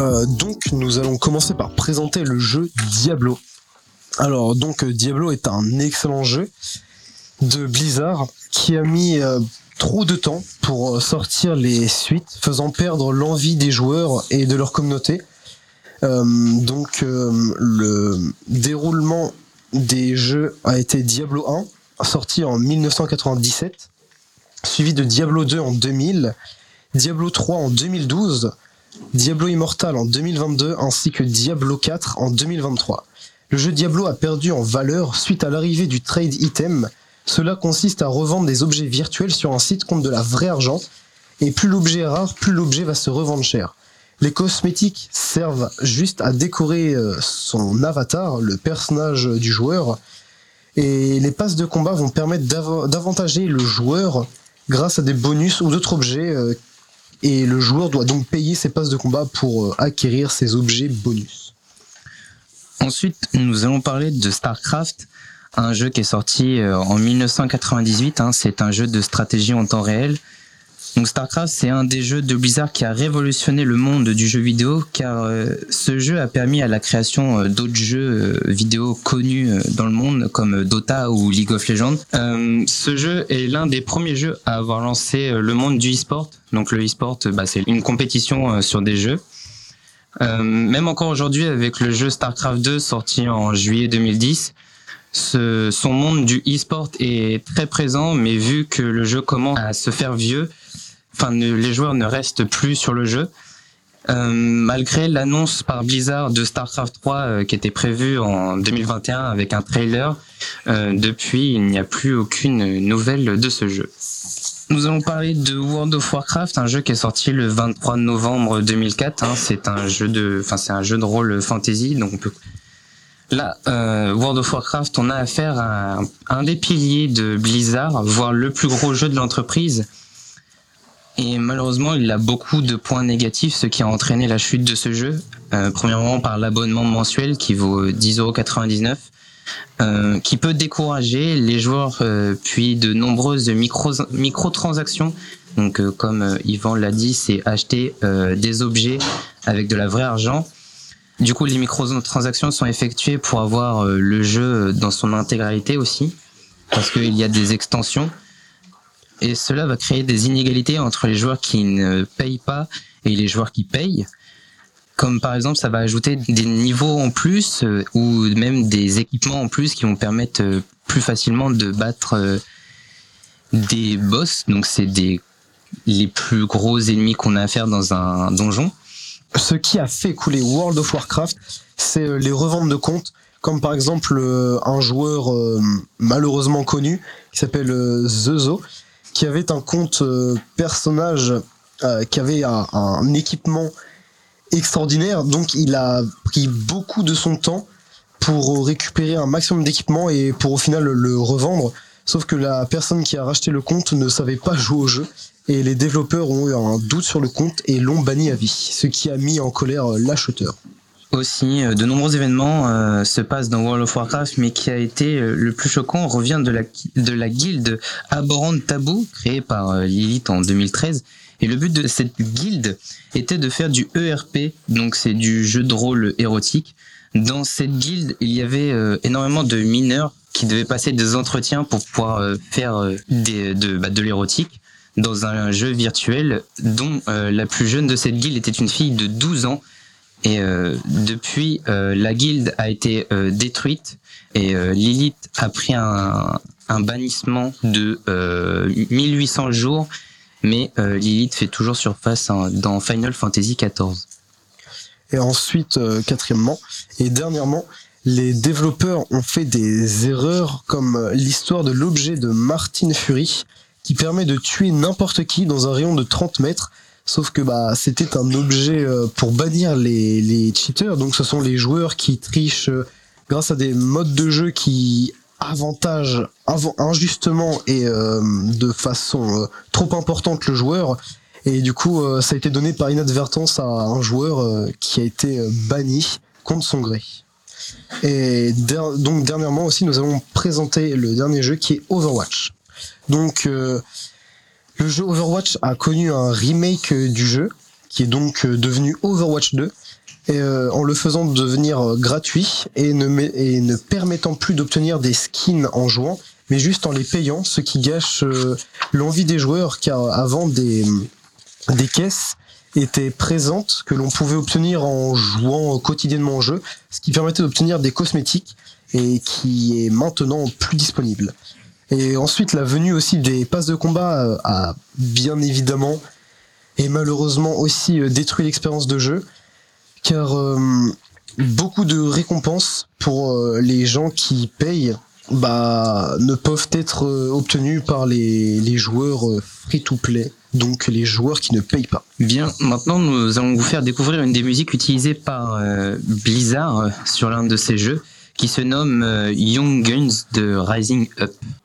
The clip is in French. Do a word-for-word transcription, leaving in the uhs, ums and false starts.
Euh, donc nous allons commencer par présenter le jeu Diablo. Alors donc Diablo est un excellent jeu de Blizzard qui a mis euh, trop de temps pour sortir les suites, faisant perdre l'envie des joueurs et de leur communauté. Euh, donc euh, le déroulement des jeux a été Diablo un, sorti en dix-neuf cent quatre-vingt-dix-sept, suivi de Diablo deux en deux mille, Diablo trois en deux mille douze, Diablo Immortal en deux mille vingt-deux ainsi que Diablo quatre en deux mille vingt-trois. Le jeu Diablo a perdu en valeur suite à l'arrivée du trade item. Cela consiste à revendre des objets virtuels sur un site contre de la vraie argent, et plus l'objet est rare, plus l'objet va se revendre cher. Les cosmétiques servent juste à décorer son avatar, le personnage du joueur, et les passes de combat vont permettre d'av- d'avantager le joueur grâce à des bonus ou d'autres objets, et le joueur doit donc payer ses passes de combat pour acquérir ces objets bonus. Ensuite, nous allons parler de StarCraft, un jeu qui est sorti en dix-neuf cent quatre-vingt-dix-huit, hein, c'est un jeu de stratégie en temps réel. Donc StarCraft, c'est un des jeux de Blizzard qui a révolutionné le monde du jeu vidéo, car euh, ce jeu a permis à la création euh, d'autres jeux euh, vidéo connus euh, dans le monde, comme Dota ou League of Legends. Euh, ce jeu est l'un des premiers jeux à avoir lancé euh, le monde du e-sport. Donc le e-sport, bah, c'est une compétition euh, sur des jeux. Euh, même encore aujourd'hui, avec le jeu StarCraft deux sorti en juillet deux mille dix, ce, son monde du e-sport est très présent, mais vu que le jeu commence à se faire vieux, enfin, ne, les joueurs ne restent plus sur le jeu. Euh, malgré l'annonce par Blizzard de StarCraft trois euh, qui était prévue en deux mille vingt et un avec un trailer, euh, depuis il n'y a plus aucune nouvelle de ce jeu. Nous allons parler de World of Warcraft, un jeu qui est sorti le vingt-trois novembre deux mille quatre. Hein, c'est un jeu de, enfin c'est un jeu de rôle fantasy, donc on peut... Là, euh, World of Warcraft, on a affaire à un, un des piliers de Blizzard, voire le plus gros jeu de l'entreprise. Et malheureusement, il a beaucoup de points négatifs, ce qui a entraîné la chute de ce jeu. Euh, premièrement, par l'abonnement mensuel qui vaut dix euros quatre-vingt-dix-neuf, euh, qui peut décourager les joueurs, euh, puis de nombreuses micro, microtransactions. Donc, euh, comme euh, Yvan l'a dit, c'est acheter euh, des objets avec de la vraie argent. Du coup, les microtransactions sont effectuées pour avoir euh, le jeu dans son intégralité aussi, parce qu'il y a des extensions. Et cela va créer des inégalités entre les joueurs qui ne payent pas et les joueurs qui payent. Comme par exemple, ça va ajouter des niveaux en plus euh, ou même des équipements en plus qui vont permettre euh, plus facilement de battre euh, des boss. Donc c'est des les plus gros ennemis qu'on a à faire dans un donjon. Ce qui a fait couler World of Warcraft, c'est les reventes de comptes, comme par exemple euh, un joueur euh, malheureusement connu qui s'appelle euh, Zezo, qui avait un compte euh, personnage euh, qui avait un, un équipement extraordinaire, donc il a pris beaucoup de son temps pour récupérer un maximum d'équipement et pour au final le, le revendre, sauf que la personne qui a racheté le compte ne savait pas jouer au jeu et les développeurs ont eu un doute sur le compte et l'ont banni à vie, ce qui a mis en colère l'acheteur. Aussi, de nombreux événements euh, se passent dans World of Warcraft, mais qui a été euh, le plus choquant revient de la, de la guilde Abhorrent Taboo, créée par euh, Lilith en deux mille treize. Et le but de cette guilde était de faire du E R P, donc c'est du jeu de rôle érotique. Dans cette guilde, il y avait euh, énormément de mineurs qui devaient passer des entretiens pour pouvoir euh, faire euh, des, de, bah, de l'érotique dans un jeu virtuel, dont euh, la plus jeune de cette guilde était une fille de douze ans. Et euh, depuis, euh, la guilde a été euh, détruite et euh, Lilith a pris un, un bannissement de euh, mille huit cents jours, mais euh, Lilith fait toujours surface hein, dans Final Fantasy quatorze. Et ensuite, euh, quatrièmement, et dernièrement, les développeurs ont fait des erreurs comme l'histoire de l'objet de Martin Fury, qui permet de tuer n'importe qui dans un rayon de trente mètres. Sauf que bah c'était un objet euh, pour bannir les, les cheaters, donc ce sont les joueurs qui trichent euh, grâce à des modes de jeu qui avantagent av- injustement et euh, de façon euh, trop importante le joueur, et du coup euh, ça a été donné par inadvertance à un joueur euh, qui a été euh, banni contre son gré. Et der- donc dernièrement aussi nous avons présenté le dernier jeu qui est Overwatch. Donc euh, le jeu Overwatch a connu un remake du jeu, qui est donc devenu Overwatch deux, et, euh, en le faisant devenir euh, gratuit et ne, et ne permettant plus d'obtenir des skins en jouant, mais juste en les payant, ce qui gâche euh, l'envie des joueurs, car avant des, des caisses étaient présentes que l'on pouvait obtenir en jouant quotidiennement au jeu, ce qui permettait d'obtenir des cosmétiques et qui est maintenant plus disponible. Et ensuite, la venue aussi des passes de combat a bien évidemment et malheureusement aussi détruit l'expérience de jeu, car euh, beaucoup de récompenses pour euh, les gens qui payent bah, ne peuvent être obtenues par les, les joueurs free-to-play, donc les joueurs qui ne payent pas. Bien, maintenant nous allons vous faire découvrir une des musiques utilisées par euh, Blizzard euh, sur l'un de ces jeux, qui se nomme euh, Young Guns de Rising Up.